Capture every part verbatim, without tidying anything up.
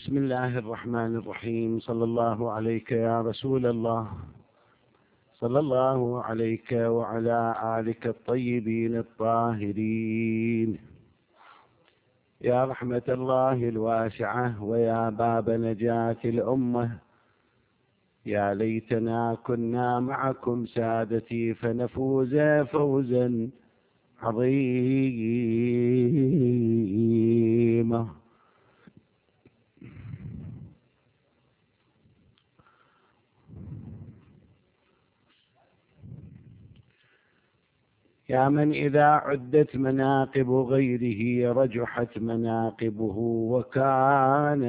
بسم الله الرحمن الرحيم. صلى الله عليك يا رسول الله، صلى الله عليك وعلى آلك الطيبين الطاهرين. يا رحمة الله الواسعة ويا باب نجاة الأمة، يا ليتنا كنا معكم سادتي فنفوز فوزا عظيما. يا من إذا عدت مناقب غيره رجحت مناقبه وكان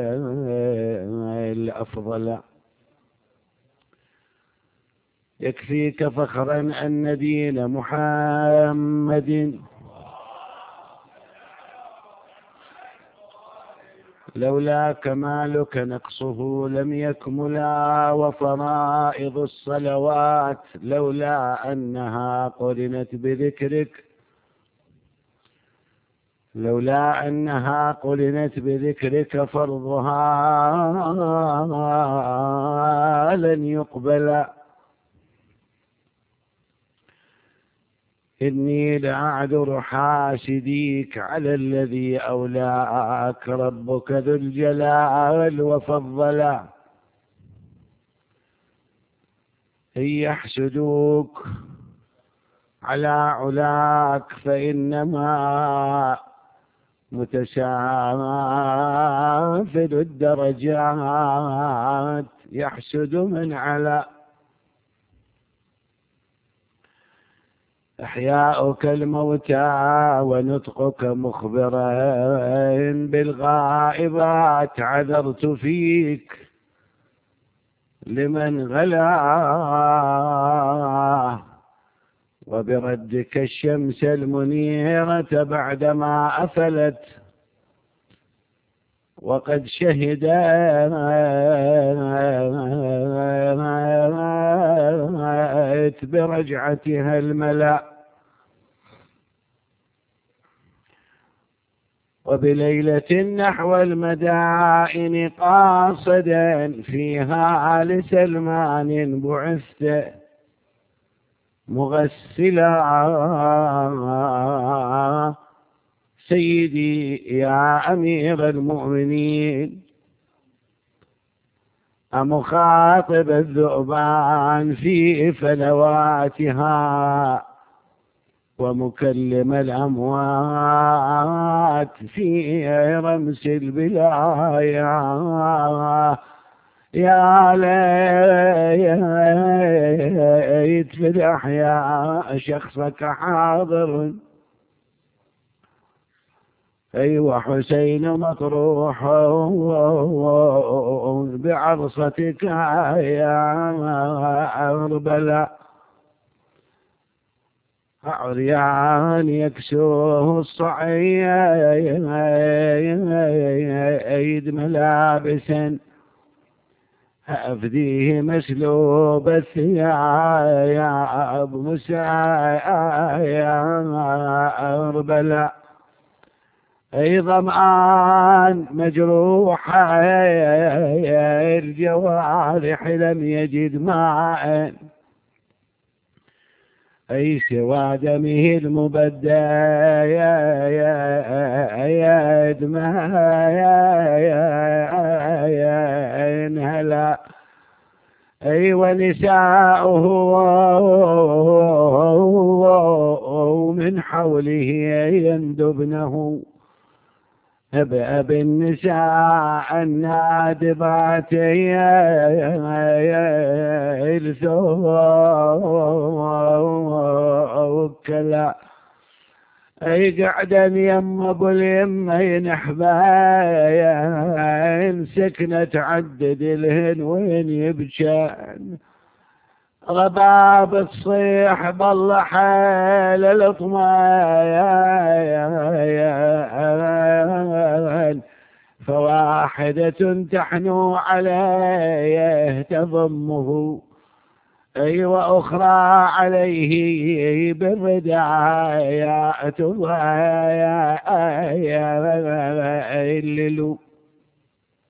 الأفضل. يكفيك فخرا أن دين محمد لولا كمالك نقصه لم يكملا، وفرائض الصلوات لولا أنها قرنت بذكرك لولا أنها قرنت بذكرك فرضها لن يقبل. إني لأعذر حاسديك على الذي أولاك ربك ذو الجلال وفضلا. إن يحسدوك على علاك فإنما متسافل الدرجات يحسد من على. إحياؤك الموتى ونطقك مخبرا بالغائبات عذرت فيك لمن غلا، وبردك الشمس المنيرة بعدما أفلت وقد شهدت برجعتها الملأ، وبليلة نحو المدائن قاصدا فيها لسلمان بعثت مغسلا. سيدي يا أمير المؤمنين، أمخاطب الذؤبان في فلواتها ومكلم الأموات في رمس البلايا. يا ليت في الأحياء شخصك حاضر، أيوة حسين مطروح بعرصتك يا أربلا. عريان يكسوه الصعيد ملابسا أفديه مسلوب الثياب مسايا أربلا. أي ظمآن مجروح الجوارح لم يجد ماء، أي سوى دمه المبدى يا دمه ينهلا. أي ونساؤه من حوله يندبنه أبأب النساء النادبات يلثوكلا. أي قعدا يم أبو اليمين حباين سكنة تعدد الهن وين يبشان غباب الصيح بالله حال الأطمايان، فواحدة تحنو عليه تضمه أي وأخرى عليه بالردايا تضايا الليل.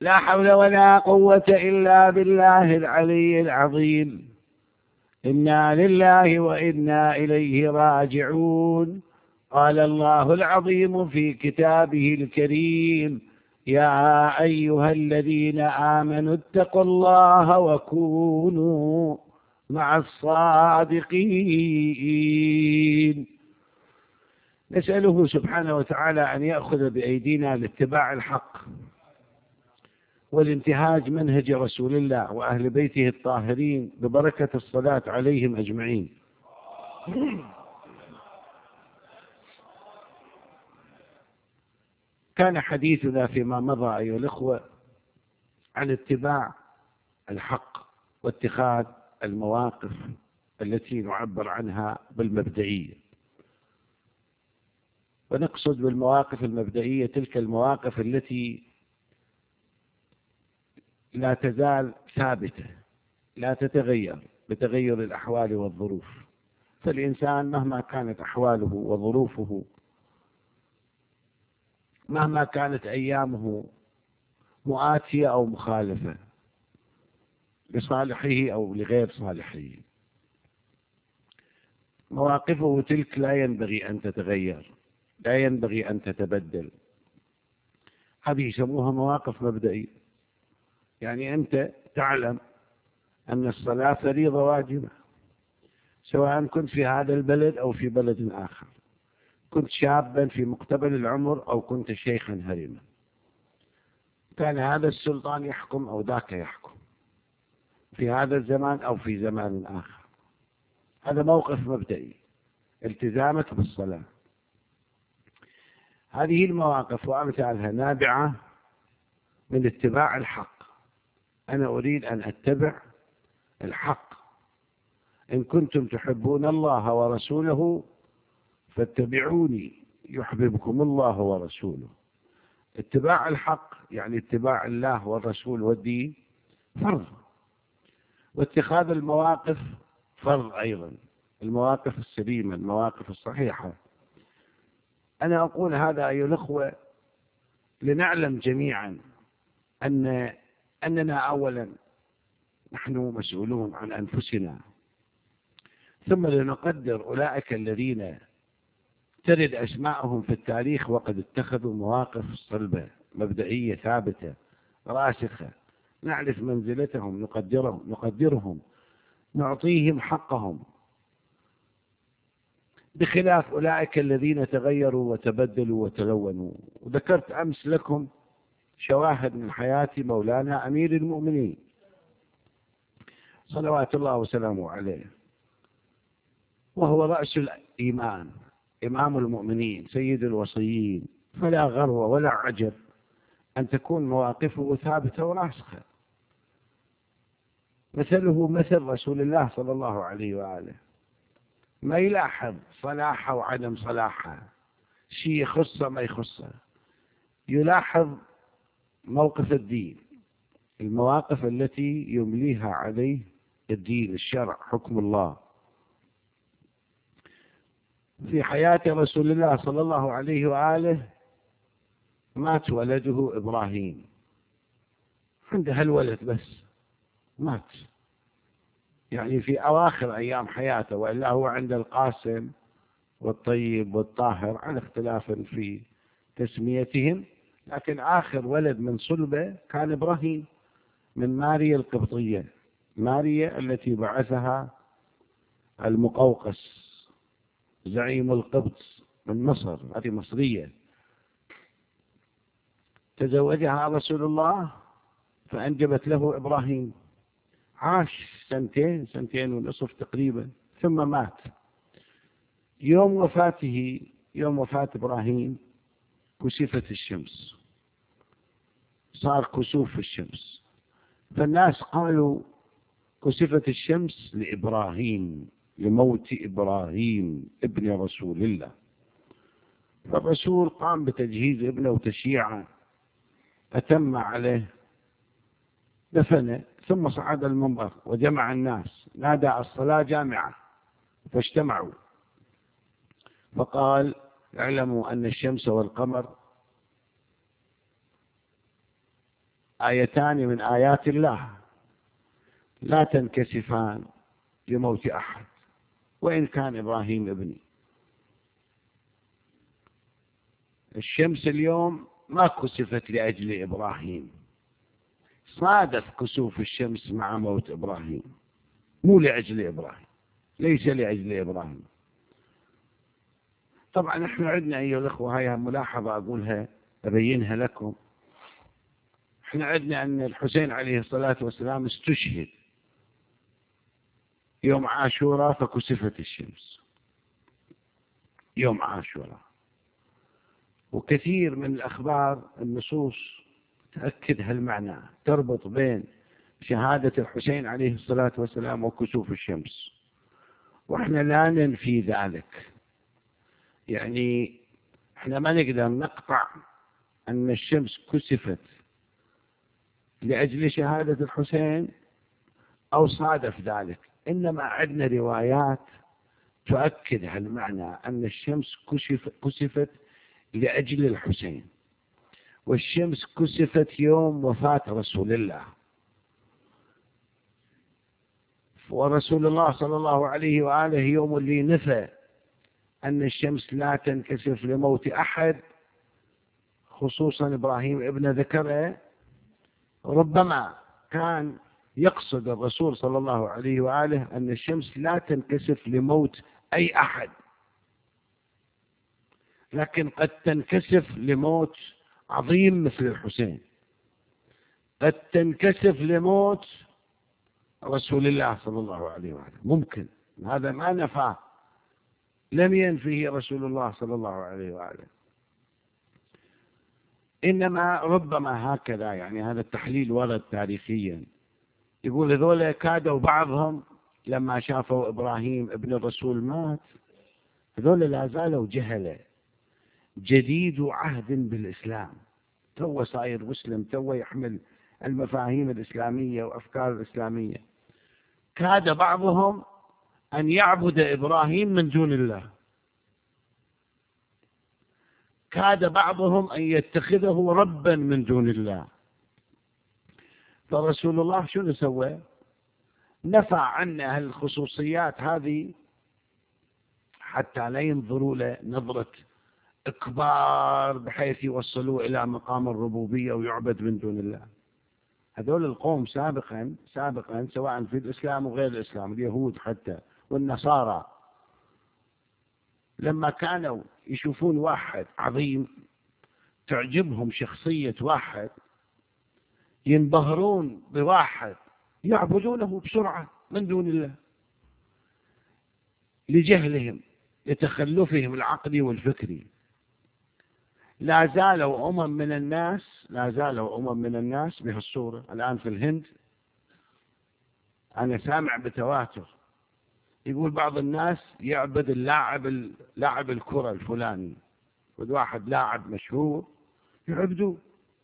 لا حول ولا قوة إلا بالله العلي العظيم. إنا لله وإنا إليه راجعون. قال الله العظيم في كتابه الكريم: يا أيها الذين آمنوا اتقوا الله وكونوا مع الصادقين. نسأله سبحانه وتعالى أن يأخذ بأيدينا لاتباع الحق والانتهاج منهج رسول الله وأهل بيته الطاهرين ببركة الصلاة عليهم أجمعين. كان حديثنا فيما مضى أيها الأخوة عن اتباع الحق واتخاذ المواقف التي نعبر عنها بالمبدئية. ونقصد بالمواقف المبدئية تلك المواقف التي لا تزال ثابتة، لا تتغير بتغير الأحوال والظروف. فالإنسان مهما كانت أحواله وظروفه، مهما كانت أيامه مؤاتية أو مخالفة لصالحه أو لغير صالحه، مواقفه تلك لا ينبغي أن تتغير، لا ينبغي أن تتبدل. هذه يسموها مواقف مبدئية. يعني أنت تعلم أن الصلاة فريضة واجبة، سواء كنت في هذا البلد أو في بلد آخر، كنت شابا في مقتبل العمر أو كنت شيخا هرما، كان هذا السلطان يحكم أو ذاك يحكم، في هذا الزمان أو في زمان آخر. هذا موقف مبدئي، التزامك بالصلاة. هذه المواقف وأمثالها نابعة من اتباع الحق. أنا أريد أن أتبع الحق. إن كنتم تحبون الله ورسوله فاتبعوني يحببكم الله ورسوله. اتباع الحق يعني اتباع الله والرسول والدين فرض، واتخاذ المواقف فرض أيضا، المواقف السليمة، المواقف الصحيحة. أنا أقول هذا أيها الأخوة لنعلم جميعا أن أننا أولا نحن مسؤولون عن أنفسنا، ثم لنقدر أولئك الذين ترد أسماءهم في التاريخ وقد اتخذوا مواقف صلبة مبدئية ثابتة راسخة، نعرف منزلتهم، نقدرهم نقدرهم نعطيهم حقهم، بخلاف أولئك الذين تغيروا وتبدلوا وتلونوا. وذكرت أمس لكم شواهد من حياة مولانا أمير المؤمنين صلوات الله وسلامه عليه، وهو رأس الإيمان، إمام المؤمنين، سيد الوصيين، فلا غرو ولا عجب أن تكون مواقفه ثابتة وراسخة. مثله مثل رسول الله صلى الله عليه وآله، ما يلاحظ صلاحه وعدم صلاحه، شيء يخصه ما يخصه، يلاحظ موقف الدين، المواقف التي يمليها عليه الدين، الشرع، حكم الله. في حياة رسول الله صلى الله عليه وآله مات ولده إبراهيم، عنده هالولد بس مات، يعني في أواخر أيام حياته، وإلا هو عند القاسم والطيب والطاهر على اختلاف في تسميتهم، لكن آخر ولد من صلبه كان إبراهيم من ماريا القبطية، ماريا التي بعثها المقوقس زعيم القبط من مصر، هذه مصرية، تزوجها رسول الله فأنجبت له إبراهيم. عاش سنتين سنتين ونصف تقريبا ثم مات. يوم وفاته، يوم وفاة إبراهيم، كسفت الشمس، صار كسوف في الشمس، فالناس قالوا كسفت الشمس لإبراهيم، لموت إبراهيم ابن رسول الله. فالرسول قام بتجهيز ابنه وتشييعه، أتم عليه، دفنه، ثم صعد المنبر وجمع الناس، نادى الصلاة جامعة، فاجتمعوا فقال: اعلموا أن الشمس والقمر آيتان من آيات الله لا تنكسفان لموت أحد وإن كان إبراهيم ابني. الشمس اليوم ما كسفت لأجل إبراهيم، صادف كسوف الشمس مع موت إبراهيم، مو لأجل إبراهيم، ليس لأجل إبراهيم. طبعا نحن عندنا أيها الأخوة، هاي ملاحظة أقولها أبينها لكم، احنا عندنا أن الحسين عليه الصلاة والسلام استشهد يوم عاشوراء فكسفت الشمس يوم عاشوراء، وكثير من الأخبار النصوص تأكد هالمعنى، تربط بين شهادة الحسين عليه الصلاة والسلام وكسوف الشمس، وإحنا لا ننفي ذلك. يعني إحنا ما نقدر نقطع أن الشمس كسفت لأجل شهادة الحسين أو صادف ذلك، إنما عندنا روايات تؤكد هالمعنى أن الشمس كسف كسفت لأجل الحسين، والشمس كسفت يوم وفاة رسول الله، ورسول الله صلى الله عليه وآله يوم اللي نفى أن الشمس لا تنكسف لموت أحد، خصوصا إبراهيم ابن ذكره. ربما كان يقصد الرسول صلى الله عليه وآله أن الشمس لا تنكسف لموت أي أحد، لكن قد تنكسف لموت عظيم مثل الحسين، قد تنكسف لموت رسول الله صلى الله عليه وآله، ممكن، هذا ما نفاه، لم ينفيه رسول الله صلى الله عليه وآله، إنما ربما هكذا. يعني هذا التحليل ورد تاريخيا، يقول هذول كادوا بعضهم لما شافوا إبراهيم ابن الرسول مات، هذول لا زالوا جهلة، جديد عهد بالإسلام، تو صاير مسلم، تو يحمل المفاهيم الإسلامية وأفكار الإسلامية، كاد بعضهم أن يعبد إبراهيم من دون الله، كاد بعضهم أن يتخذه ربا من دون الله. فرسول الله شنو سوى؟ نفع عنه الخصوصيات هذه حتى لا ينظروا له نظرة إكبار بحيث يوصلوا إلى مقام الربوبية ويعبد من دون الله. هذول القوم سابقا سابقا سواء في الإسلام وغير الإسلام، اليهود حتى والنصارى، لما كانوا يشوفون واحد عظيم تعجبهم شخصية واحد، ينبهرون بواحد يعبدونه بسرعة من دون الله لجهلهم لتخلفهم العقلي والفكري. لا زالوا أمم من الناس لا زالوا أمم من الناس بهالصورة. الآن في الهند أنا سامع بتواتر يقول بعض الناس يعبد اللاعب لاعب الكرة الفلاني، واحد لاعب مشهور يعبدوه.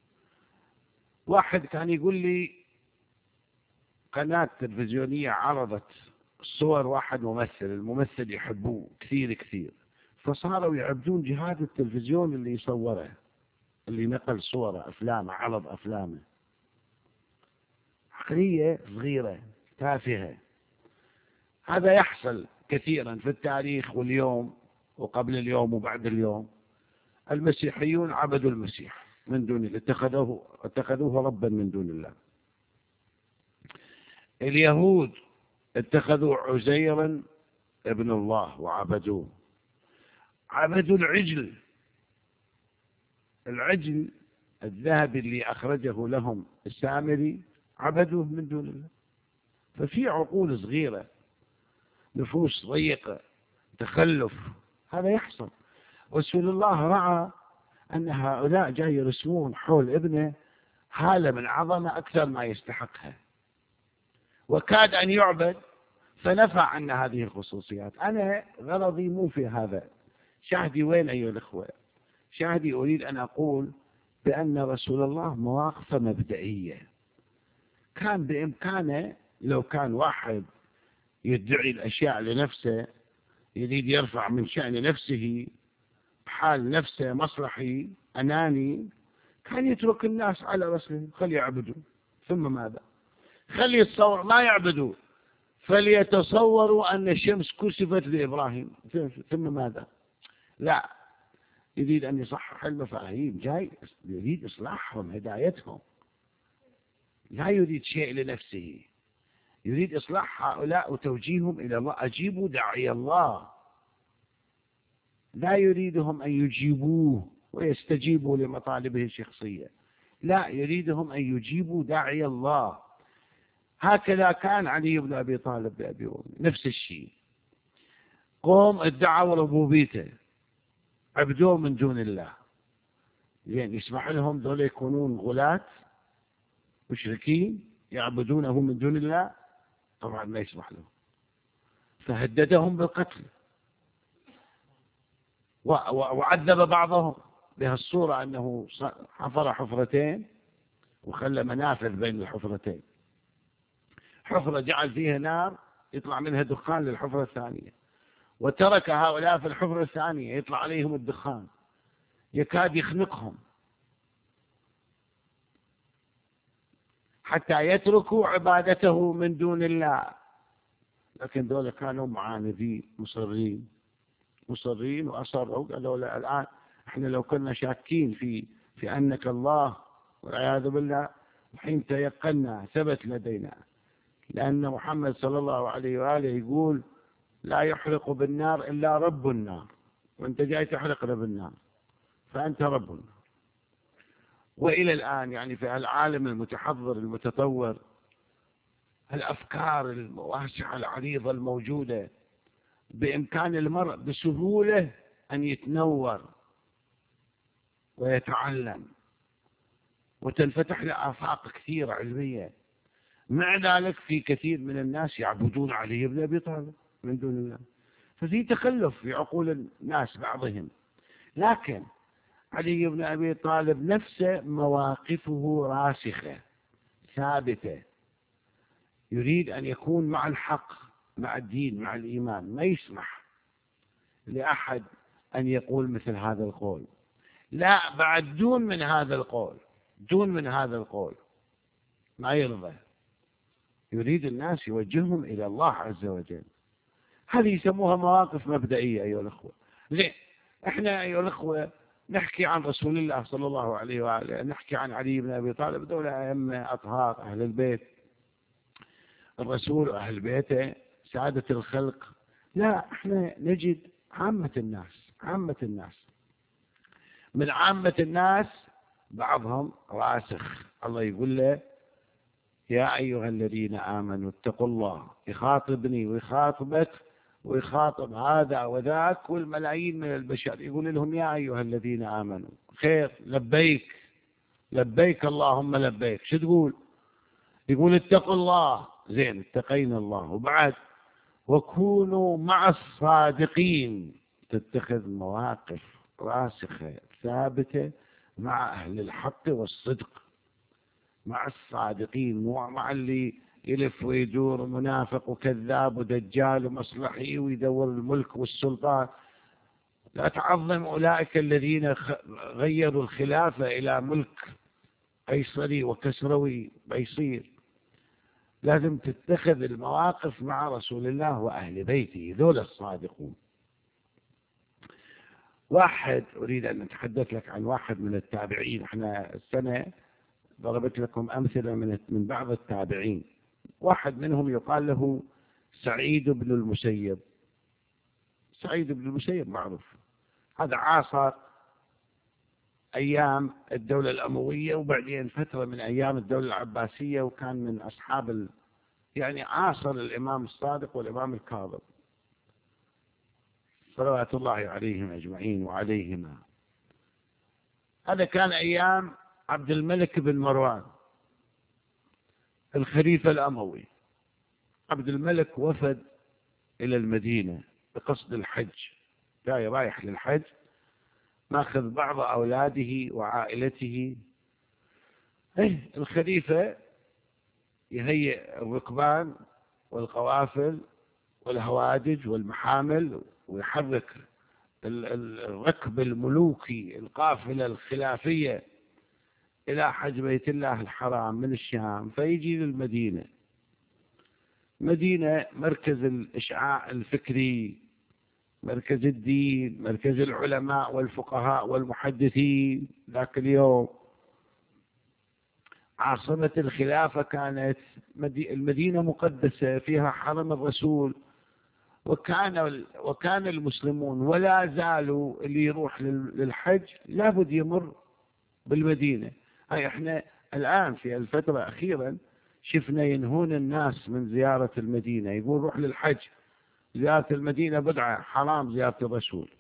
واحد كان يقول لي قناة تلفزيونية عرضت صور واحد ممثل، الممثل يحبوه كثير كثير، فصاروا يعبدون جهاز التلفزيون اللي يصوره، اللي نقل صوره أفلامه، عرض أفلامه. عقلية صغيرة تافهة. هذا يحصل كثيرا في التاريخ واليوم وقبل اليوم وبعد اليوم. المسيحيون عبدوا المسيح من دون الله، اتخذوه اتخذوه ربا من دون الله. اليهود اتخذوا عزيرا ابن الله وعبدوه. عبدوا العجل العجل الذهبي اللي أخرجه لهم السامري، عبدوه من دون الله. ففي عقول صغيرة، نفوس ضيقة، تخلف، هذا يحصل. رسول الله رأى أن هؤلاء جاي يرسمون حول ابنه حالة من عظمة أكثر ما يستحقها، وكاد أن يعبد، فنفع عن هذه الخصوصيات. أنا غرضي مو في هذا، شاهدي وين أيها الأخوة؟ شاهدي أريد أن أقول بأن رسول الله مواقفه مبدئية. كان بإمكانه لو كان واحد يدعي الأشياء لنفسه، يريد يرفع من شأن نفسه بحال نفسه، مصلحي أناني، كان يترك الناس على رسلهم، خلي يعبدوا، ثم ماذا؟ خلي يتصور ما يعبدوا، فليتصوروا أن الشمس كسفت لإبراهيم، ثم ماذا؟ لا، يريد أن يصحح المفاهيم، جاي يريد إصلاحهم، هدايتهم، لا يريد شيء لنفسه، يريد إصلاح هؤلاء وتوجيههم إلى الله. أجيبوا داعي الله، لا يريدهم أن يجيبوه ويستجيبوا لمطالبه الشخصية، لا، يريدهم أن يجيبوا داعي الله. هكذا كان علي بن أبي طالب بأبي وأمي، نفس الشيء. قوم ادعوا ربوبيته، عبدوه من دون الله، يعني يسمح لهم دول يكونون غلاة مشركين يعبدونه من دون الله؟ طبعا ما يسمح لهم، فهددهم بالقتل وعذب بعضهم بهالصورة، أنه حفر حفرتين وخلى منافذ بين الحفرتين، حفرة جعل فيها نار يطلع منها دخان للحفرة الثانية، وترك هؤلاء في الحفرة الثانية يطلع عليهم الدخان يكاد يخنقهم حتى يتركوا عبادته من دون الله. لكن دول كانوا معاندين مصرين مصرين وأصروا، قالوا لا، الآن احنا لو كنا شاكين في في أنك الله والعياذ بالله، حين تيقنا ثبت لدينا، لأن محمد صلى الله عليه وآله يقول لا يحرق بالنار إلا رب النار، وانت جاي تحرقنا بالنار، فأنت رب النار. وإلى الآن يعني في العالم المتحضر المتطور، الأفكار الواسعة العريضة الموجودة، بإمكان المرء بسهولة أن يتنور ويتعلم وتنفتح له آفاق كثيرة علمية. مع ذلك في كثير من الناس يعبدون علي بن أبي طالب من دون الله، ففي تخلف في عقول الناس بعضهم. لكن علي بن أبي طالب نفسه مواقفه راسخة ثابتة، يريد أن يكون مع الحق، مع الدين، مع الإيمان، ما يسمح لأحد أن يقول مثل هذا القول، لا، بعد دون من هذا القول، دون من هذا القول ما يرضى، يريد الناس يوجههم إلى الله عز وجل. هذه يسموها مواقف مبدئية أيها الأخوة. ليه؟ إحنا أيها الأخوة نحكي عن رسول الله صلى الله عليه وآله، نحكي عن علي بن أبي طالب، دولة أئمة أطهار أهل البيت، الرسول وأهل بيته سعادة الخلق. لا، إحنا نجد عامة الناس، عامة الناس من عامة الناس بعضهم راسخ، الله يقول له يا أيها الذين آمنوا اتقوا الله، يخاطبني ويخاطبك ويخاطب هذا وذاك والملايين من البشر، يقول لهم يا أيها الذين آمنوا. خير، لبيك لبيك اللهم لبيك، شو تقول؟ يقول اتقوا الله، زين، اتقينا الله، وبعد وكونوا مع الصادقين، تتخذ مواقف راسخة ثابتة مع أهل الحق والصدق، مع الصادقين، مو مع اللي يلف ويدور منافق وكذاب ودجال ومصلحي ويدور الملك والسلطان. لا تعظم أولئك الذين غيروا الخلافة إلى ملك قيصري وكسروي بيصير. لازم تتخذ المواقف مع رسول الله وأهل بيته، ذول الصادقون. واحد أريد أن أتحدث لك عن واحد من التابعين. احنا السنة ضربت لكم أمثلة من من بعض التابعين. واحد منهم يقال له سعيد بن المسيب. سعيد بن المسيب معروف، هذا عاصر أيام الدولة الأموية وبعدين فترة من أيام الدولة العباسية، وكان من أصحاب ال... يعني عاصر الإمام الصادق والإمام الكاظم صلوات الله عليهم أجمعين وعليهما. هذا كان أيام عبد الملك بن مروان الخليفة الأموي. عبد الملك وفد إلى المدينة بقصد الحج، جاي رايح للحج، ماخذ بعض أولاده وعائلته. إيه، الخليفة يهيئ الركبان والقوافل والهوادج والمحامل ويحرك الركب الملوكي، القافلة الخلافية إلى حج بيت الله الحرام من الشام فيجي للمدينة. مدينة مركز الإشعاع الفكري، مركز الدين، مركز العلماء والفقهاء والمحدثين. ذاك اليوم عاصمة الخلافة كانت المدينة مقدسة فيها حرم الرسول، وكان وكان المسلمون ولا زالوا اللي يروح للحج لابد يمر بالمدينة. هاي احنا الآن في الفترة أخيرا شفنا ينهون الناس من زيارة المدينة، يقول روح للحج، زيارة المدينة بدعة، حرام زيارة الرسول.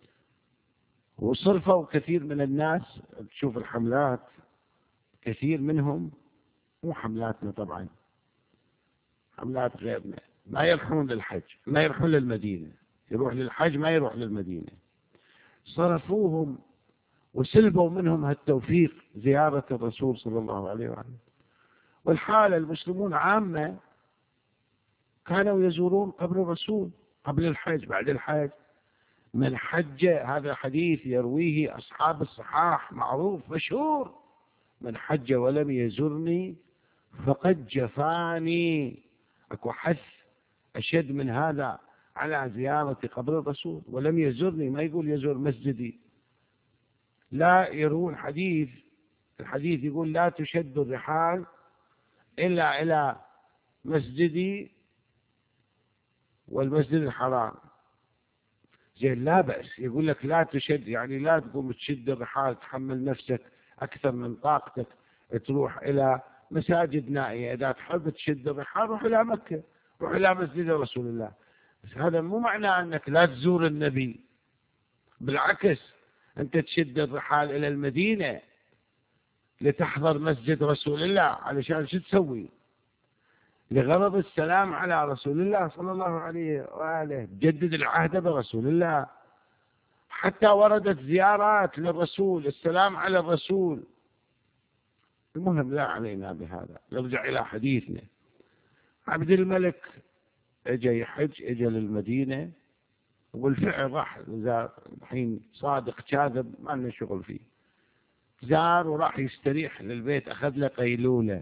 وصرفوا كثير من الناس، تشوف الحملات كثير منهم، مو حملاتنا طبعا، حملات غيرنا، ما يروحون للحج، ما يروحون للمدينة، يروح للحج ما يروح للمدينة. صرفوهم وسلبوا منهم هالتوفيق زيارة الرسول صلى الله عليه وسلم. والحالة المسلمون عامة كانوا يزورون قبر الرسول قبل الحج، بعد الحج. من حج، هذا حديث يرويه أصحاب الصحاح معروف مشهور، من حج ولم يزرني فقد جفاني. أكو حث أشد من هذا على زيارة قبر الرسول. ولم يزرني ما يقول يزور مسجدي، لا، يروون حديث، الحديث يقول لا تشد الرحال إلا إلى مسجدي والمسجد الحرام. زين، لا بأس، يقول لك لا تشد، يعني لا تقوم تشد الرحال، تحمل نفسك أكثر من طاقتك تروح إلى مساجد نائية. إذا تحب تشد الرحال روح إلى مكة، روح إلى مسجد رسول الله. بس هذا مو معناه أنك لا تزور النبي، بالعكس أنت تشد الرحال إلى المدينة لتحضر مسجد رسول الله. علشان شو تسوي؟ لغرض السلام على رسول الله صلى الله عليه وآله، تجدد العهد برسول الله. حتى وردت زيارات للرسول، السلام على الرسول. المهم لا علينا بهذا، نرجع إلى حديثنا. عبد الملك اجى يحج، اجى للمدينة، والفعل راح زار. الحين صادق كاذب ما لنا شغل فيه. زار وراح يستريح للبيت، أخذ له قيلولة،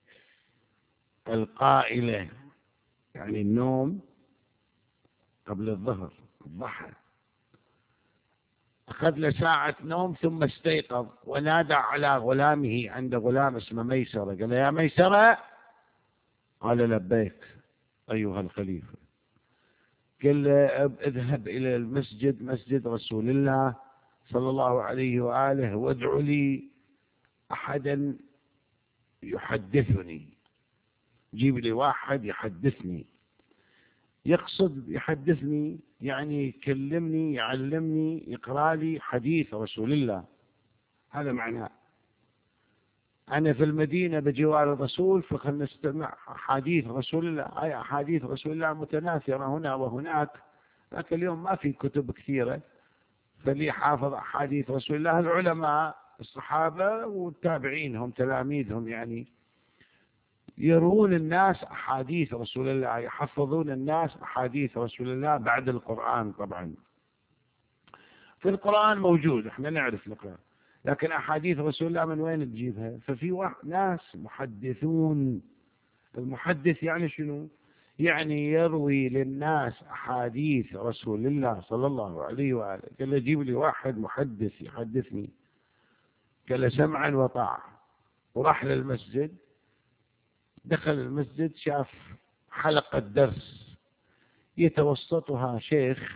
القائلة يعني النوم قبل الظهر، الضحى. أخذ له ساعة نوم ثم استيقظ ونادى على غلامه، عند غلام اسمه ميسرة، قال له يا ميسرة. قال لبيك أيها الخليفة. قال له اذهب إلى المسجد، مسجد رسول الله صلى الله عليه وآله، وادعو لي أحدا يحدثني، جيب لي واحد يحدثني. يقصد يحدثني يعني يكلمني، يعلمني، يقرأ لي حديث رسول الله. هذا معناه أنا في المدينة بجوار الرسول، فخلنا نستمع حديث رسول الله. أي أحاديث رسول الله متناثرة هنا وهناك، لكن اليوم ما في كتب كثيرة، فلي حافظ أحاديث رسول الله العلماء الصحابة والتابعين، هم تلاميذهم، يعني يرون الناس أحاديث رسول الله، يحفظون الناس أحاديث رسول الله بعد القرآن. طبعا في القرآن موجود، احنا نعرف القرآن، لكن أحاديث رسول الله من وين تجيبها؟ ففي واحد ناس محدثون. المحدث يعني شنو؟ يعني يروي للناس أحاديث رسول الله صلى الله عليه وآله. قال له جيب لي واحد محدث يحدثني. قال له سمعا وطاعة. وراح للمسجد، دخل المسجد، شاف حلقة درس يتوسطها شيخ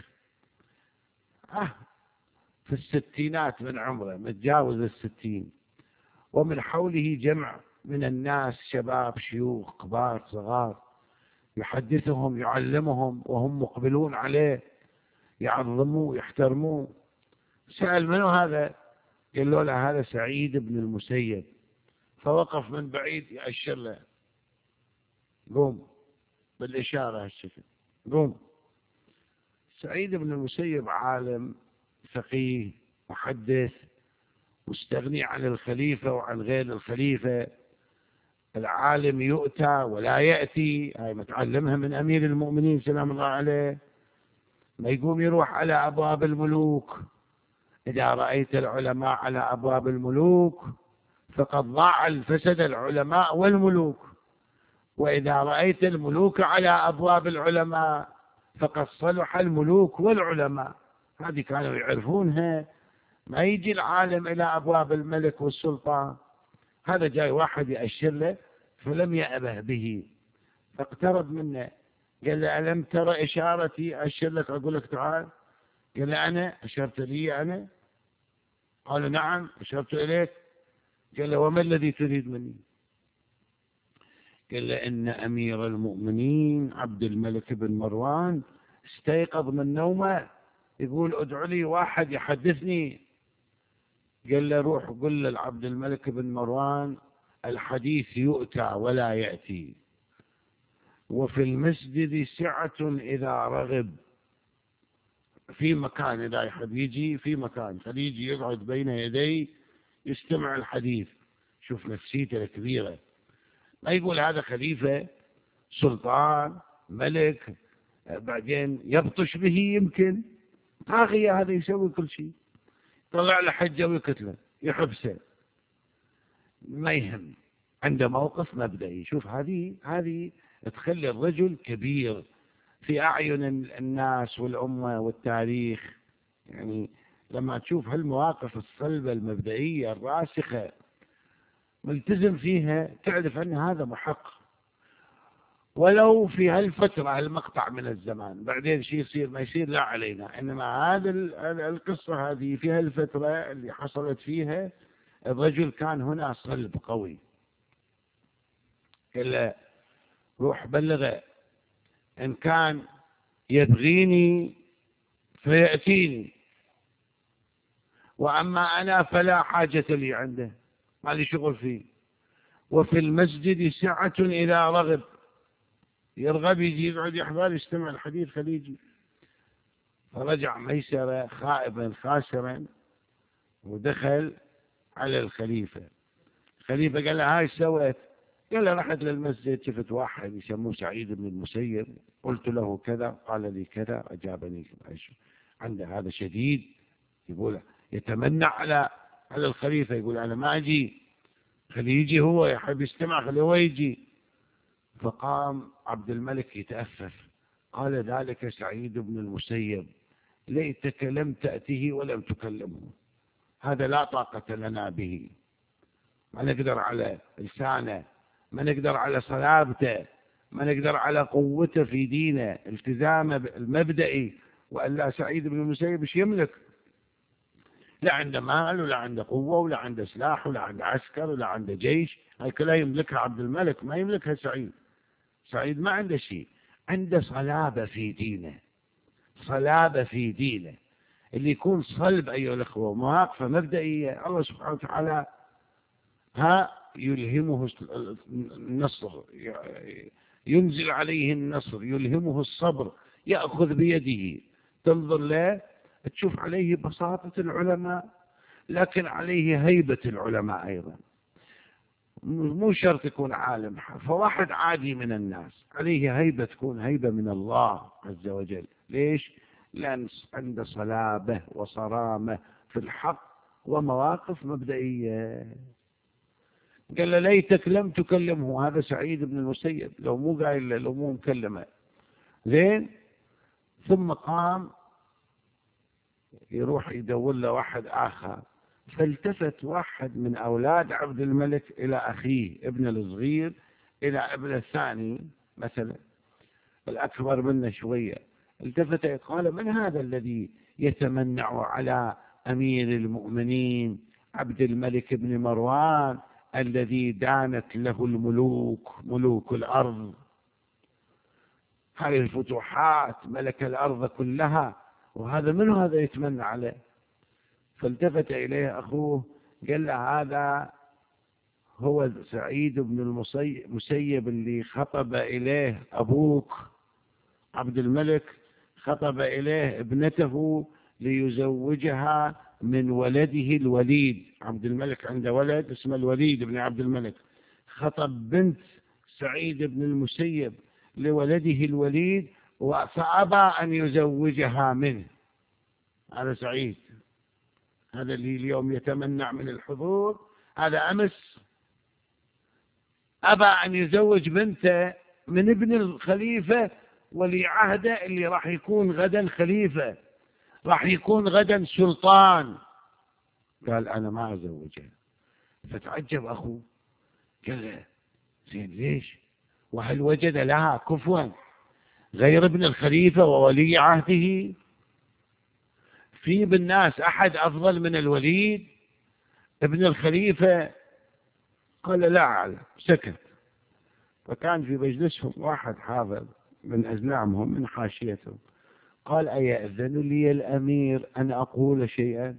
آه في الستينات من عمره، متجاوز الستين، ومن حوله جمع من الناس، شباب، شيوخ، كبار، صغار، يحدثهم، يعلمهم، وهم مقبلون عليه، يعظموه، يحترموه. سأل منه هذا؟ قال له لا، هذا سعيد بن المسيب. فوقف من بعيد يأشر له، قوم، بالإشارة هالشكل، قوم. سعيد بن المسيب عالم فقيه محدث، مستغني عن الخليفة وعن غير الخليفة. العالم يؤتى ولا يأتي، هاي متعلمها من أمير المؤمنين سلام الله عليه. ما يقوم يروح على أبواب الملوك. إذا رأيت العلماء على أبواب الملوك فقد ضاع الفسد العلماء والملوك. وإذا رأيت الملوك على أبواب العلماء فقد صلح الملوك والعلماء. هذه كانوا يعرفونها. ما يجي العالم إلى أبواب الملك والسلطان، هذا جاي واحد يأشر له فلم يأبه به، فاقترب منه قال له ألم ترى إشارتي أشر لك أقول لك تعال؟ قال له أنا أشرت لي أنا؟ قال نعم أشرت إليك. قال له وما الذي تريد مني؟ قال له إن أمير المؤمنين عبد الملك بن مروان استيقظ من نومه يقول ادعو لي واحد يحدثني. قال له روح قل لعبد الملك بن مروان الحديث يؤتى ولا يأتي، وفي المسجد سعة إذا رغب. في مكان إذا يحب يجي في مكان خليجي يقعد بين يدي يستمع الحديث. شوف نفسيته الكبيرة، ما يقول هذا خليفة سلطان ملك بعدين يبطش به، يمكن طاغية هذا يسوي كل شيء، طلع له حجة ويقتله يحبسه، ما يهم، عنده موقف مبدئي. شوف هذه هذه تخلي الرجل كبير في أعين الناس والأمة والتاريخ. يعني لما تشوف هالمواقف الصلبة المبدئية الراسخة ملتزم فيها تعرف أن هذا محق، ولو في هالفترة هالمقطع من الزمان. بعدين شيء يصير ما يصير لا علينا، إنما هذا القصة هذه في هالفترة اللي حصلت فيها الرجل كان هنا صلب قوي. قال له روح بلغه إن كان يبغيني فيأتيني، وأما أنا فلا حاجة لي عنده، ما لي شغل فيه. وفي المسجد سعة إذا رغب، يرغب يجي يقعد يحضر يستمع الحديث خليجي. فرجع ميسرة خائبا خاسرا ودخل على الخليفة. الخليفة قال له هاي سويت؟ قال له رحت للمسجد شفت واحد يسموه سعيد بن المسيب، قلت له كذا قال لي كذا أجابني كذا. عنده هذا شديد، يقول يتمنع على على الخليفة، يقول أنا ما أجي، خليه يجي هو يحب يستمع خليه هو يجي. فقام عبد الملك يتأفف قال ذلك سعيد بن المسيب ليتك لم تأته ولم تكلمه، هذا لا طاقة لنا به، ما نقدر على لسانه، ما نقدر على صلابته، ما نقدر على قوته في دينه، التزامه المبدئي. وألا سعيد بن المسيب ايش يملك؟ لا عنده مال ولا عنده قوة ولا عنده سلاح ولا عنده عسكر ولا عنده جيش، هاي كلها يملكها عبد الملك، ما يملكها سعيد. سعيد ما عنده شيء، عنده صلابة في دينه، صلابة في دينه. اللي يكون صلب أيها الأخوة مواقفة مبدئية الله سبحانه وتعالى ها يلهمه النصر، ينزل عليه النصر، يلهمه الصبر، يأخذ بيده، تنظر له تشوف عليه بساطة العلماء لكن عليه هيبة العلماء أيضا. مو شرط يكون عالم، فواحد عادي من الناس عليه هيبة، تكون هيبة من الله عز وجل. ليش؟ لأن عنده صلابة وصرامة في الحق ومواقف مبدئية. قال له ليتك لم تكلمه، هذا سعيد بن المسيب لو مو قايل لو مو مكلمه زين. ثم قام يروح يدور له واحد آخر، فالتفت واحد من أولاد عبد الملك إلى أخيه ابن الصغير إلى ابن الثاني مثلا الأكبر منه شوية، التفت قال من هذا الذي يتمنع على أمير المؤمنين عبد الملك بن مروان الذي دانت له الملوك، ملوك الأرض، هذه الفتوحات ملك الأرض كلها، وهذا من هذا يتمنى عليه؟ فالتفت إليه أخوه قال له هذا هو سعيد بن المسيب اللي خطب إليه أبوك عبد الملك، خطب إليه ابنته ليزوجها من ولده الوليد. عبد الملك عنده ولد اسمه الوليد بن عبد الملك، خطب بنت سعيد بن المسيب لولده الوليد فأبى أن يزوجها منه. هذا سعيد، هذا اللي اليوم يتمنع من الحضور، هذا أمس أبى أن يزوج بنته من ابن الخليفة ولي عهده اللي راح يكون غدا خليفة، راح يكون غدا سلطان. قال أنا ما أزوجها. فتعجب أخوه، قال له زين ليش؟ وهل وجد لها كفوا غير ابن الخليفة وولي عهده؟ في بالناس أحد أفضل من الوليد ابن الخليفة؟ قال لا أعلم. سكت. فكان في مجلسهم واحد حاضر من أزلامهم من حاشيتهم، قال أيأذن لي الأمير أن أقول شيئا؟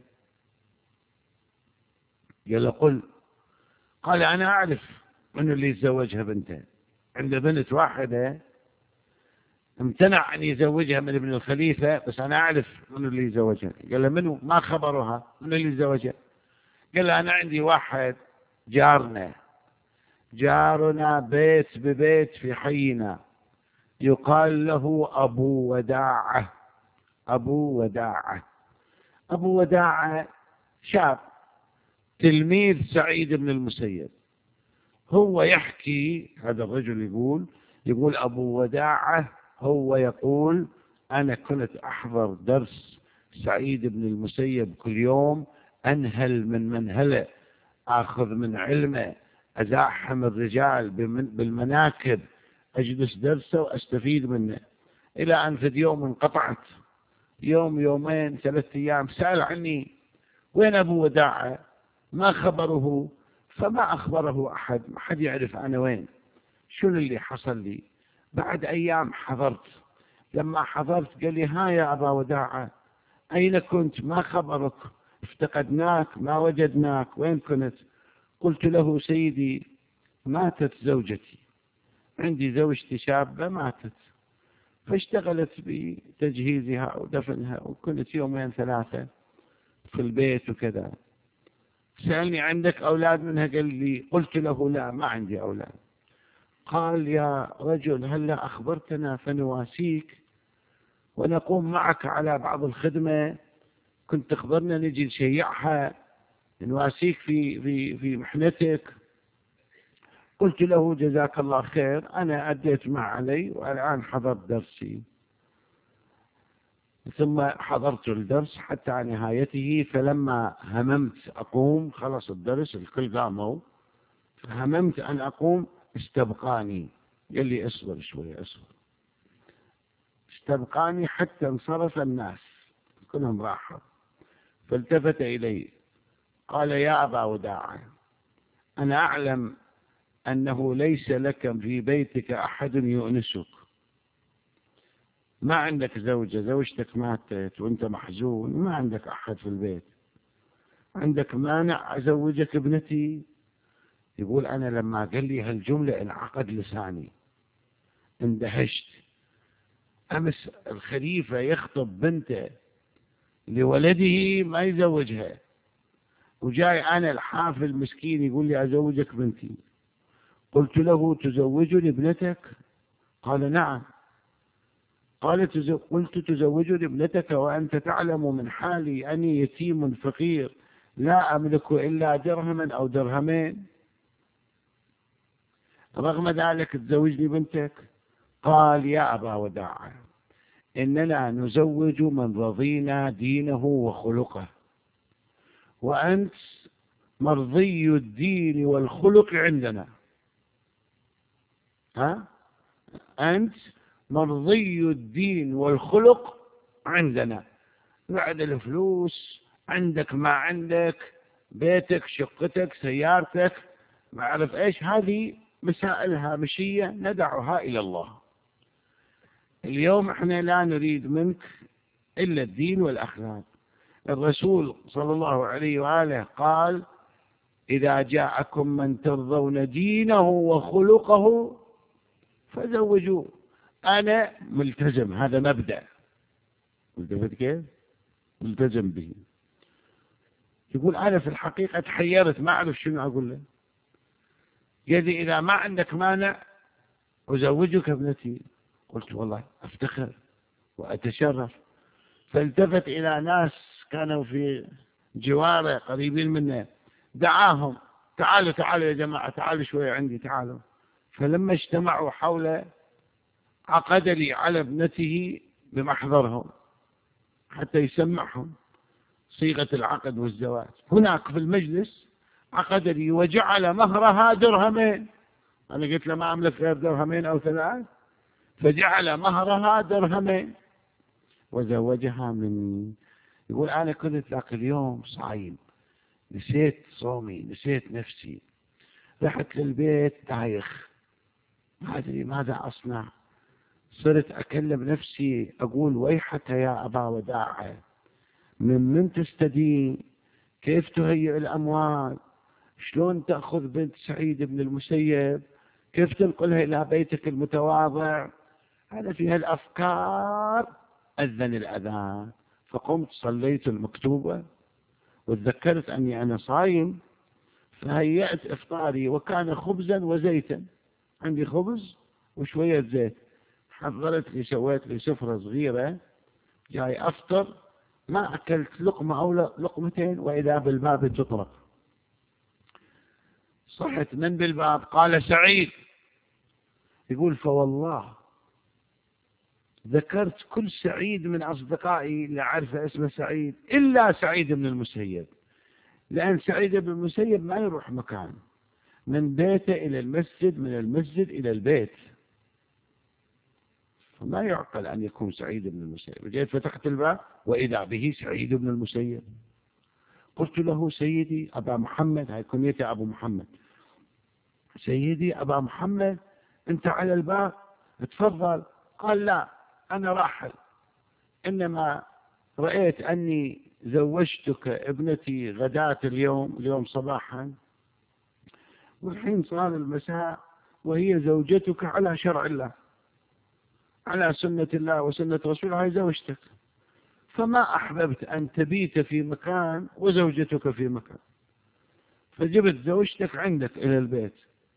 قال قل. قال أنا أعرف من اللي يتزوجها بنته، عند بنت واحدة امتنع أن يزوجها من ابن الخليفة، بس أنا أعرف من اللي يزوجها. قال له منو؟ ما خبرها من اللي يزوجها؟ قال له أنا عندي واحد جارنا جارنا بيت ببيت في حينا يقال له أبو وداعة. أبو وداعة أبو وداعة شاب تلميذ سعيد بن المسيب. هو يحكي، هذا الرجل يقول يقول أبو وداعة هو يقول أنا كنت أحضر درس سعيد بن المسيب كل يوم، أنهل من منهله، أخذ من علمه، أزاحم الرجال بالمناكب، أجلس درسه وأستفيد منه، إلى أن في يوم انقطعت، يوم يومين ثلاثة أيام، سأل عني وين أبو وداعة؟ ما خبره؟ فما أخبره أحد، ما حد يعرف أنا وين. شنو اللي حصل لي؟ بعد أيام حضرت، لما حضرت قال لي ها يا أبا وداعة أين كنت؟ ما خبرك؟ افتقدناك، ما وجدناك، وين كنت؟ قلت له سيدي ماتت زوجتي، عندي زوجتي شابة ماتت، فاشتغلت بتجهيزها ودفنها، وكنت يومين ثلاثة في البيت وكذا. سألني عندك أولاد منها؟ قال لي. قلت له لا ما عندي أولاد. قال يا رجل هلا أخبرتنا فنواسيك ونقوم معك على بعض الخدمة، كنت تخبرنا نجي نشيعها نواسيك في في في محنتك. قلت له جزاك الله خير، أنا أديت ما علي والآن حضرت درسي. ثم حضرت الدرس حتى نهايته، فلما هممت أقوم، خلص الدرس الكل قاموا، هممت أن أقوم استبقاني، قال لي اصبر شوي اصبر، استبقاني حتى انصرف الناس كلهم راحوا، فالتفت إلي قال يا أبا وداعة أنا أعلم أنه ليس لك في بيتك أحد يؤنسك، ما عندك زوجة، زوجتك ماتت وانت محزون، ما عندك أحد في البيت، عندك مانع أزوجك ابنتي؟ يقول أنا لما قال لي هالجملة انعقد لساني، اندهشت. أمس الخليفة يخطب بنته لولده ما يزوجها، وجاي أنا الحافل مسكين يقول لي أزوجك بنتي. قلت له تزوجني ابنتك؟ قال نعم. قال قلت تزوجني ابنتك وأنت تعلم من حالي أني يتيم فقير لا أملك إلا درهما أو درهمين، رغم ذلك تزوجني بنتك؟ قال يا أبا وداعة إننا نزوج من رضينا دينه وخلقه، وأنت مرضي الدين والخلق عندنا. ها؟ أنت مرضي الدين والخلق عندنا، بعد الفلوس عندك ما عندك، بيتك شقتك سيارتك ما أعرف إيش، هذه مسائل هامشية ندعها إلى الله. اليوم احنا لا نريد منك إلا الدين والأخلاق. الرسول صلى الله عليه وآله قال إذا جاءكم من ترضون دينه وخلقه فزوجوه. أنا ملتزم، هذا مبدأ، ملتفت كيف؟ ملتزم به. يقول أنا في الحقيقة تحيرت ما أعرف شنو أقول له. قال لي إذا ما عندك مانع أزوجك ابنتي. قلت والله أفتخر وأتشرف. فالتفت إلى ناس كانوا في جواره قريبين منه، دعاهم تعالوا تعالوا يا جماعة، تعالوا شوية عندي، تعالوا. فلما اجتمعوا حوله عقد لي على ابنته بمحضرهم حتى يسمعهم صيغة العقد والزواج. هناك في المجلس عقد لي وجعل مهرها درهمين. أنا قلت له ما أملك غير درهمين أو ثلاث، فجعل مهرها درهمين وزوجها مني. يقول أنا كنت ذاك اليوم صايم، نسيت صومي، نسيت نفسي، رحت للبيت دايخ، ما أدري ماذا أصنع. صرت أكلم نفسي أقول ويحك يا أبا وداعة، من من تستدين، كيف تهيئ الأموال، شلون تأخذ بنت سعيد بن المسيب، كيف تنقلها إلى بيتك المتواضع. هذا في هالأفكار أذن الأذان، فقمت صليت المكتوبة وتذكرت أني أنا صايم، فهيأت إفطاري وكان خبزا وزيتا، عندي خبز وشوية زيت، حضرت لي سويت لي سفرة صغيرة جاي أفطر، ما أكلت لقمة أو لقمتين وإذا بالباب تطرق. صحت من بالباب؟ قال سعيد. يقول فوالله ذكرت كل سعيد من أصدقائي اللي أعرفه اسمه سعيد إلا سعيد بن المسيب، لأن سعيد بن المسيب ما يروح مكان، من بيته إلى المسجد، من المسجد إلى البيت، فما يعقل أن يكون سعيد بن المسيب. جيت فتحت الباب وإذا به سعيد بن المسيب. قلت له سيدي أبا محمد، هاي كنيتي أبو محمد، سيدي أبا محمد أنت على الباب، تفضل. قال لا أنا راحل، إنما رأيت أني زوجتك ابنتي غداة اليوم، اليوم صباحا، والحين صار المساء وهي زوجتك على شرع الله، على سنة الله وسنة رسوله، هي زوجتك، فما أحببت أن تبيت في مكان وزوجتك في مكان، فجبت زوجتك عندك إلى البيت.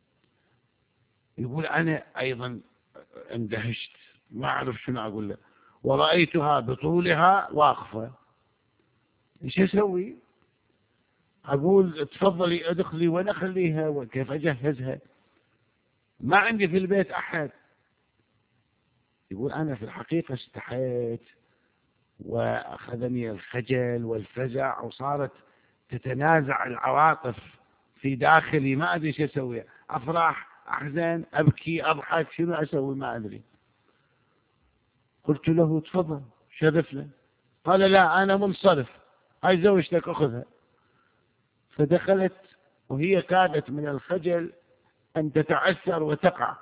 يقول أنا أيضا اندهشت، ما أعرف شنو أقول له، ورأيتها بطولها واقفة، إيش أسوي؟ أقول تفضلي ادخلي وأنا أخليها، وكيف أجهزها، ما عندي في البيت أحد. يقول أنا في الحقيقة استحيت وأخذني الخجل والفزع، وصارت تتنازع العواطف في داخلي، ما أدري شو أسوي، أفرح، أحزن، أبكي، أضحك، شنو أسوي ما أدري. قلت له تفضل شرفنا. قال لا أنا منصرف، هاي زوجتك أخذها. فدخلت وهي كادت من الخجل أن تتعثر وتقع،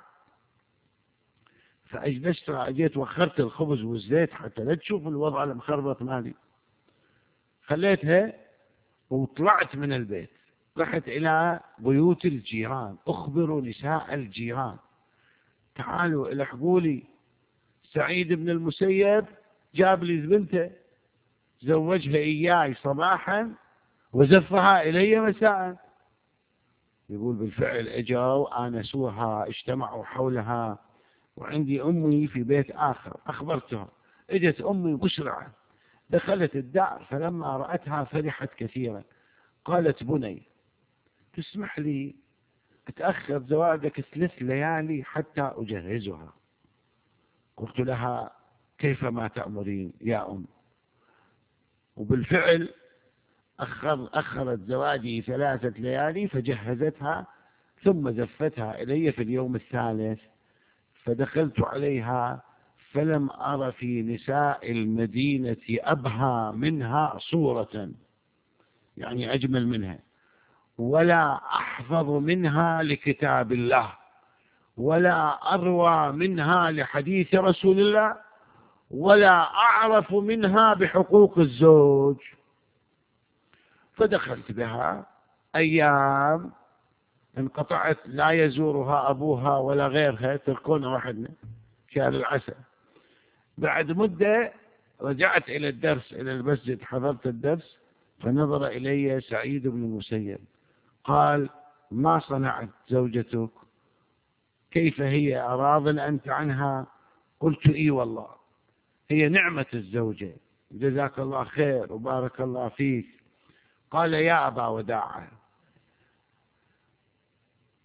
فأجلستها، أجيت وخرت الخبز والزيت حتى لا تشوف الوضع المخربط مالي، خليتها وطلعت من البيت، رحت إلى بيوت الجيران، أخبروا نساء الجيران تعالوا الحقوا لي سعيد بن المسيب جاب لي بنته، زوجها إياي صباحا وزفها إلي مساء. يقول بالفعل اجوا آنسوها، اجتمعوا حولها، وعندي أمي في بيت آخر أخبرتها، اجت أمي مسرعة دخلت الدار، فلما رأتها فرحت كثيرا، قالت بني تسمح لي أتأخر زواجك ثلاث ليالي حتى أجهزها. قلت لها كيف ما تأمرين يا أم، وبالفعل أخر أخرت زواجي ثلاثة ليالي فجهزتها، ثم زفتها إلي في اليوم الثالث، فدخلت عليها فلم أر في نساء المدينة أبهى منها صورة، يعني أجمل منها، ولا أحفظ منها لكتاب الله، ولا أروى منها لحديث رسول الله، ولا أعرف منها بحقوق الزوج. فدخلت بها أيام انقطعت، لا يزورها أبوها ولا غيرها، تركونا وحدنا شهر العسل. بعد مدة رجعت إلى الدرس، إلى المسجد، حضرت الدرس، فنظر إلي سعيد بن المسيب قال ما صنعت زوجتك، كيف هي، أراض أنت عنها؟ قلت إي والله هي نعمة الزوجة، جزاك الله خير وبارك الله فيك. قال يا أبا وداعة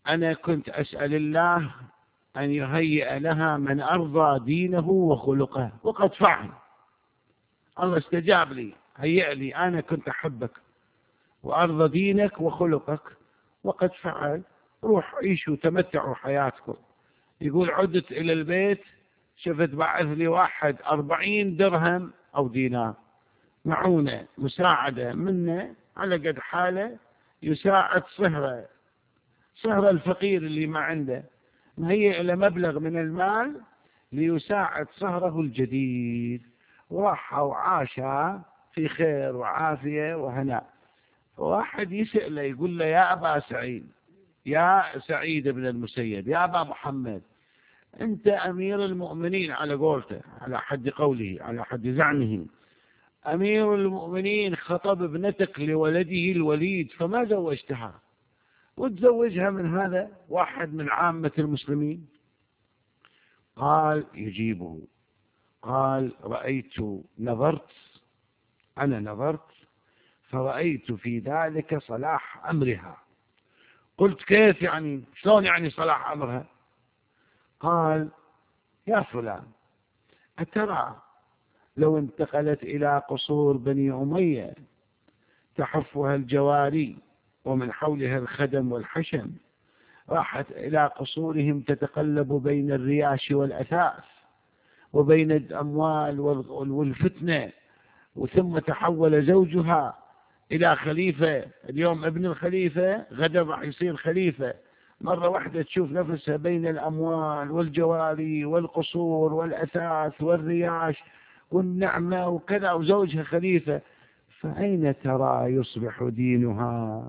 أنا كنت أسأل الله أن يهيئ لها من أرضى دينه وخلقه، وقد فعل. الله استجاب لي، هيئ لي، أنا كنت أحبك وأرضى دينك وخلقك، وقد فعل. روح عيشوا تمتعوا حياتكم. يقول عدت إلى البيت، شفت بعث لي واحد أربعين درهم أو دينار معونة مساعدة منه على قد حاله، يساعد صهره صهره الفقير اللي ما عنده، مهيئ له مبلغ من المال ليساعد صهره الجديد. وراح وعاش في خير وعافية وهناء. واحد يسأله يقول له يا أبا سعيد، يا سعيد بن المسيب، يا أبا محمد، أنت أمير المؤمنين على قولته، على حد قوله، على حد زعمه، أمير المؤمنين خطب ابنتك لولده الوليد فما زوجتها، وتزوجها من هذا واحد من عامة المسلمين؟ قال يجيبه، قال رأيت نظرت أنا نظرت فرأيت في ذلك صلاح أمرها. قلت كيف يعني؟ شلون يعني صلاح أمرها؟ قال يا فلان، أترى لو انتقلت إلى قصور بني أمية تحفها الجواري ومن حولها الخدم والحشم، راحت إلى قصورهم تتقلب بين الرياش والأثاث وبين الأموال والفتنة، وثم تحول زوجها إلى خليفة، اليوم ابن الخليفة غدا راح يصير خليفة، مرة واحدة تشوف نفسها بين الأموال والجواري والقصور والأثاث والرياش والنعمة وكذا، وزوجها خليفة، فأين ترى يصبح دينها؟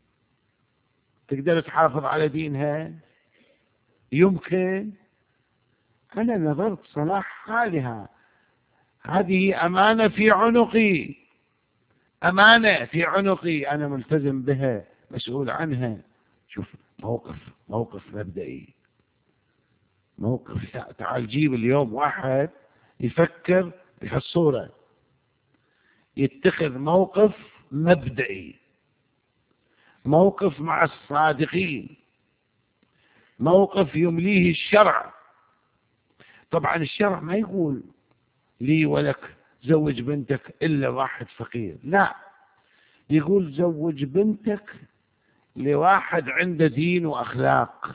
تقدر تحافظ على دينها؟ يمكن؟ أنا نظرت صلاح حالها، هذه أمانة في عنقي، أمانة في عنقي، أنا ملتزم بها، مسؤول عنها. شوف موقف موقف مبدئي، موقف. تعال جيب اليوم واحد يفكر بهالصورة، يتخذ موقف مبدئي، موقف مع الصادقين، موقف يمليه الشرع. طبعا الشرع ما يقول لي ولك زوج بنتك إلا واحد فقير، لا، يقول زوج بنتك لواحد عنده دين وأخلاق.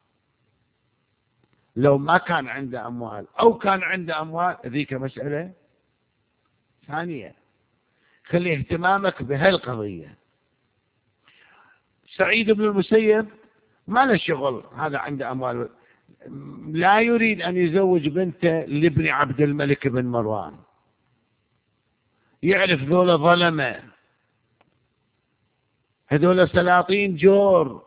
لو ما كان عنده أموال أو كان عنده أموال ذيك مسألة ثانية، خلي اهتمامك بهالقضية. سعيد بن المسيب ما له شغل، هذا عنده أموال، لا يريد أن يزوج بنته لابن عبد الملك بن مروان، يعرف ذولا ظلمة، هذول سلاطين جور،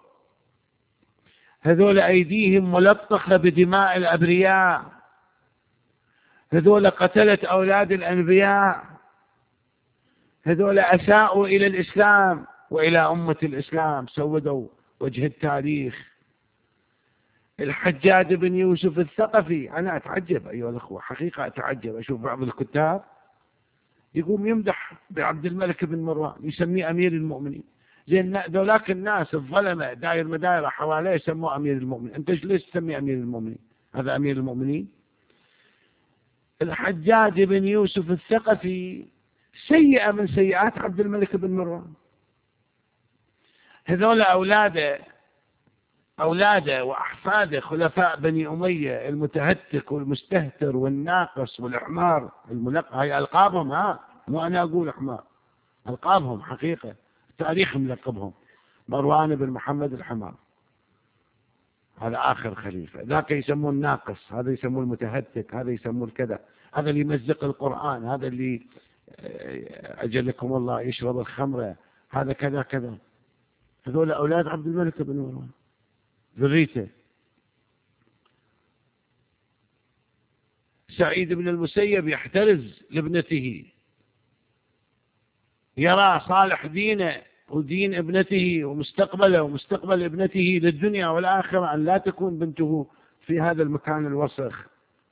هذول أيديهم ملطخة بدماء الأبرياء، هذول قتلت أولاد الأنبياء، هذول أساءوا إلى الإسلام وإلى أمة الإسلام، سودوا وجه التاريخ. الحجاج بن يوسف الثقفي، أنا أتعجب أيها الأخوة، حقيقة أتعجب، أشوف بعض الكتاب يقوم يمدح بعبد الملك بن مروان، يسميه أمير المؤمنين، زين ذولاك الناس الظلمة داير مدايرة حواليه يسموه أمير المؤمنين، أنت ليش تسميه أمير المؤمنين؟ هذا أمير المؤمنين. الحجاج بن يوسف الثقفي سيئة من سيئات عبد الملك بن مروان. هذول أولاده أولاده وأحفاده خلفاء بني أمية، المتهتك والمستهتر والناقص والحمار الملقب، هاي ألقابهم، ها مو أنا أقول حمار، ألقابهم حقيقة، تاريخ ملقبهم، مروان بن محمد الحمار، هذا آخر خليفة، ذاك يسمون الناقص، هذا يسمون المتهتك، هذا يسمون كذا، هذا اللي يمزق القرآن، هذا اللي أجلكم الله يشرب الخمرة، هذا كذا كذا. هذول أولاد عبد الملك بن مروان، ذريته. سعيد بن المسيب يحترز لابنته، يرى صالح دينه ودين ابنته ومستقبله ومستقبل ابنته للدنيا والآخرة، أن لا تكون بنته في هذا المكان الوسخ.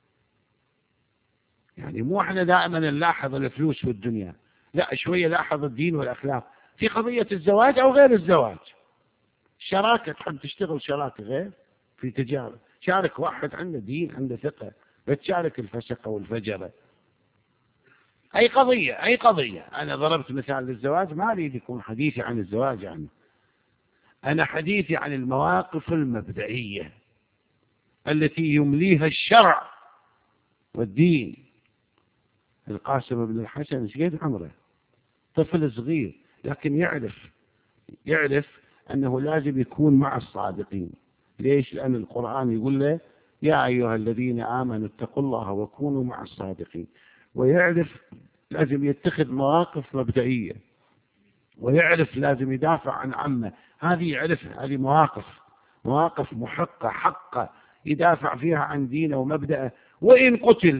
يعني مو احنا دائما نلاحظ الفلوس والدنيا، لا، شوية لاحظ الدين والأخلاق في قضية الزواج أو غير الزواج. شراكة، تحب تشتغل شراكة غير في تجارة، شارك واحد عنده دين عنده ثقة، بتشارك الفسقة والفجرة. أي قضية أي قضية. أنا ضربت مثال للزواج، ما أريد يكون حديثي عن الزواج يعني، أنا حديثي عن المواقف المبدئية التي يمليها الشرع والدين. القاسم بن الحسن ايش قد عمره؟ طفل صغير، لكن يعرف يعرف أنه لازم يكون مع الصادقين. ليش؟ لأن القرآن يقول له يا أيها الذين آمنوا اتقوا الله وكونوا مع الصادقين. ويعرف لازم يتخذ مواقف مبدئية، ويعرف لازم يدافع عن عمه. هذه يعرفها، هذه مواقف مواقف محقة حقة يدافع فيها عن دينه ومبدأه. وإن قتل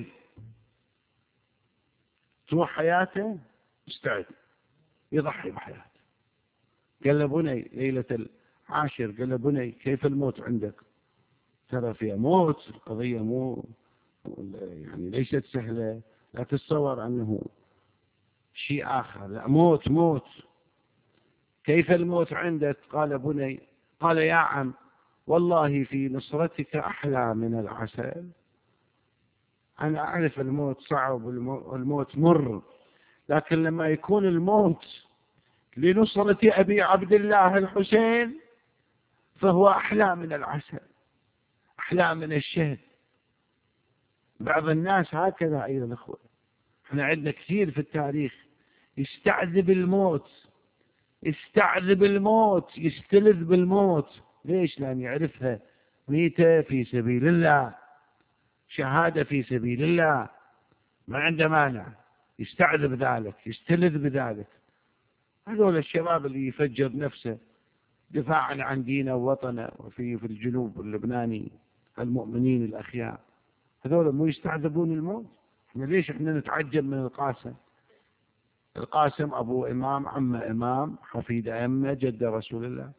تروح حياته مستعد يضحي بحياته. قال له بني ليلة العاشر، قال له بني كيف الموت عندك؟ ترى فيها موت، القضية مو يعني ليست سهلة، لا تتصور أنه شيء آخر، لا موت موت. كيف الموت عندك؟ قال بني، قال يا عم والله في نصرتك أحلى من العسل. أنا أعرف الموت صعب والموت مر، لكن لما يكون الموت لنصرة أبي عبد الله الحسين فهو أحلى من العسل، أحلى من الشهد. بعض الناس هكذا أيها الأخوة، احنا عندنا كثير في التاريخ يستعذب الموت، يستعذب الموت، يستلذ بالموت. ليش؟ لأن يعرفها ميتة في سبيل الله، شهادة في سبيل الله، ما عنده مانع يستعذب ذلك، يستلذ بذلك. هذول الشباب اللي يفجر نفسه دفاعا عن دينه ووطنه، وفي في الجنوب اللبناني المؤمنين الأخيار، هذول مو يستعذبون الموت؟ احنا ليش احنا نتعجب من القاسم؟ القاسم أبو إمام، عم إمام، حفيد أئمة، جد رسول الله.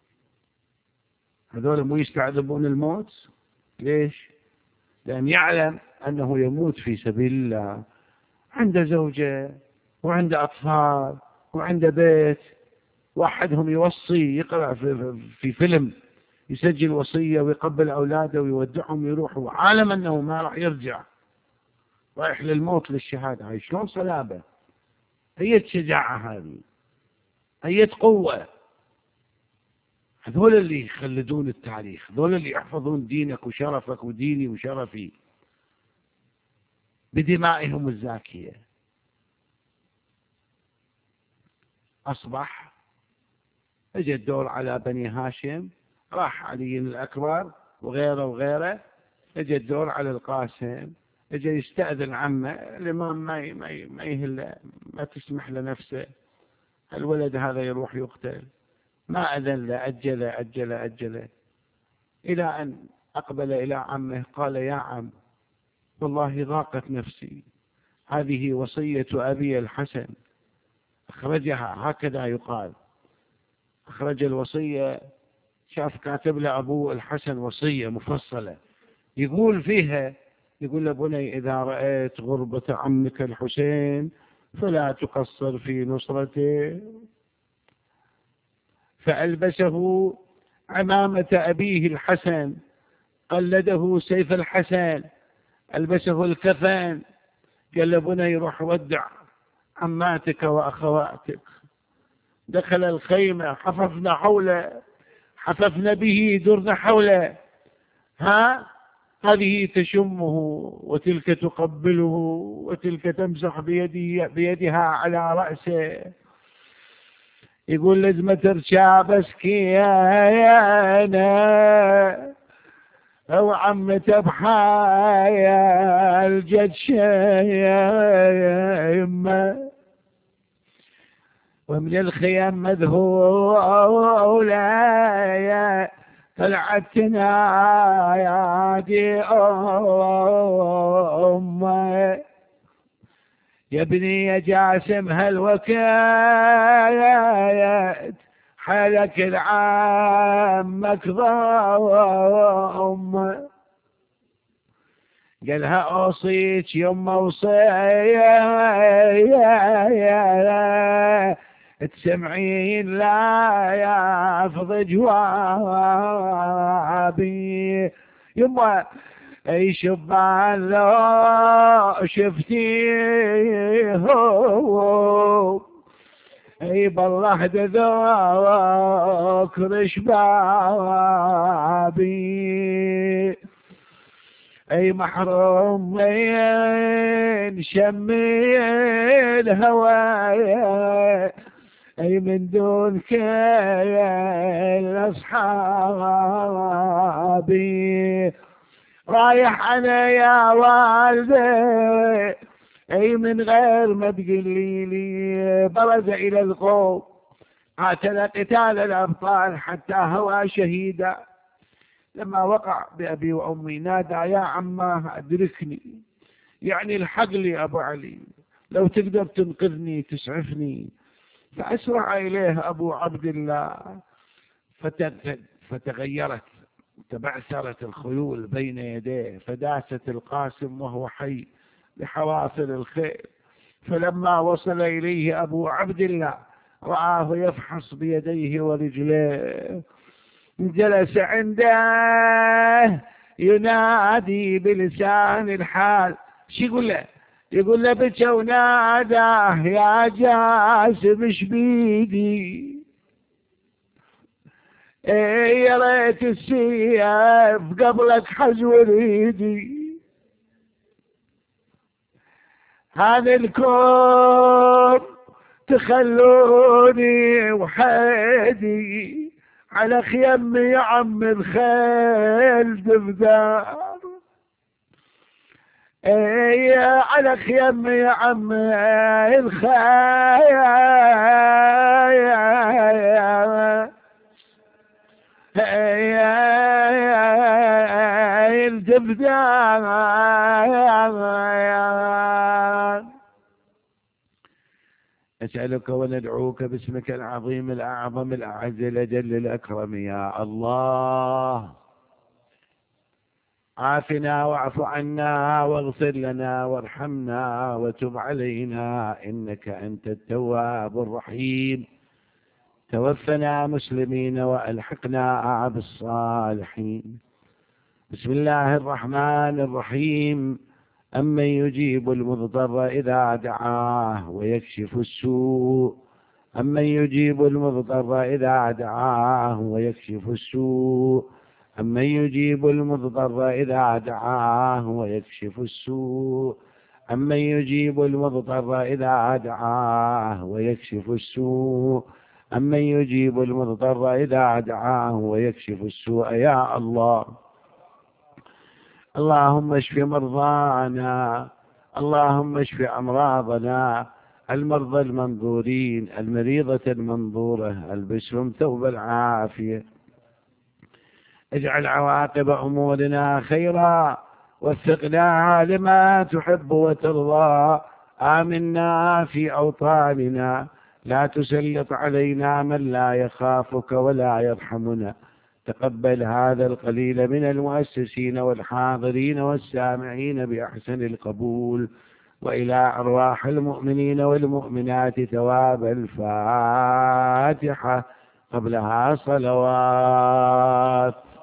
هذول مو يستعذبون الموت؟ ليش؟ لأن يعلم أنه يموت في سبيل الله، عنده زوجة وعنده أطفال وعنده بيت. واحدهم يوصي، يقرأ في, في فيلم يسجل وصية ويقبل أولاده ويودعهم ويروحوا، عالم أنه ما راح يرجع، رايح للموت للشهادة. هاي شلون صلابة؟ هي شجاعة، هذه هي قوة. هذول اللي يخلدون التاريخ، هذول اللي يحفظون دينك وشرفك وديني وشرفي بدمائهم الزاكية. أصبح اجى الدور على بني هاشم، راح علي الأكبر وغيره وغيره، اجى الدور على القاسم، اجى يستأذن عمه. الإمام ما ما ما يهل، ما تسمح لنفسه الولد هذا يروح يقتل، ما أذن له، أجل أجل أجل إلى أن أقبل إلى عمه. قال يا عم والله ضاقت نفسي، هذه وصية أبي الحسن، أخرجها هكذا يقال، أخرج الوصية، شاف كاتب له أبوه الحسن وصية مفصلة يقول فيها، يقول له بني إذا رأيت غربة عمك الحسين فلا تقصر في نصرته. فألبسه عمامة أبيه الحسن، قلده سيف الحسن، ألبسه الكفن، قال له بني روح ودع عماتك وأخواتك. دخل الخيمة، حففنا حوله، حففنا به، درنا حوله، ها هذه تشمه وتلك تقبله وتلك تمسح بيده بيدها على رأسه. يقول لازم ترشا بسكيانا أو عمته بحايا الجد يما، ومن الخيام مذهولة طلعتنا يا دي أمي. يا ابني يا جاسم هالوكايات حالك العامك ضم، قالها أوصيك يما وصية تسمعين لا يفض جوابي يما اي شبان لو شفتيه اي بالله ذوك شبابي اي محروم من شمي الهوى اي من دون كل اصحابي رايح انا يا والدي اي من غير ما تقولي لي برز الى القوم قاتل قتال الابطال حتى هوى شهيدا لما وقع بأبي وأمي نادى يا عماه أدركني يعني الحق لي أبو علي لو تقدر تنقذني تسعفني فأسرع إليه أبو عبد الله فتغيرت تبعثرت الخيول بين يديه فداست القاسم وهو حي بحواصل الخيل فلما وصل إليه أبو عبد الله رآه يفحص بيديه ورجليه جلس عنده ينادي بلسان الحال شو يقول له يقول له بكى وناداه يا جاسم ايش بيدي ايه يا ريت السيف قبلك حزو ريدي هذا الكون تخلوني وحيدي على خيم يا عم الخيل دفدار ايه على خيم يا عم الخيل دفدار أسألك وندعوك باسمك العظيم الأعظم الأعز الأجل الأكرم يا الله عافنا واعف عنا واغفر لنا وارحمنا وتب علينا إنك أنت التواب الرحيم توفنا مسلمين وألحقنا بالصالحين بسم الله الرحمن الرحيم أمن يجيب المضطر إذا دعاه ويكشف السوء أمن يجيب المضطر إذا دعاه ويكشف السوء أمن يجيب المضطر إذا دعاه ويكشف السوء أمن يجيب المضطر إذا دعاه ويكشف السوء أمن يجيب المضطر إذا دعاه ويكشف السوء يا الله اللهم اشف مرضانا اللهم اشف أمراضنا المرضى المنظورين المريضة المنظورة البسهم ثوب العافية اجعل عواقب أمورنا خيرا وفقنا لما تحب وترضى آمنا في أوطاننا لا تسلط علينا من لا يخافك ولا يرحمنا تقبل هذا القليل من المؤسسين والحاضرين والسامعين بأحسن القبول وإلى أرواح المؤمنين والمؤمنات ثواب الفاتحة قبلها صلوات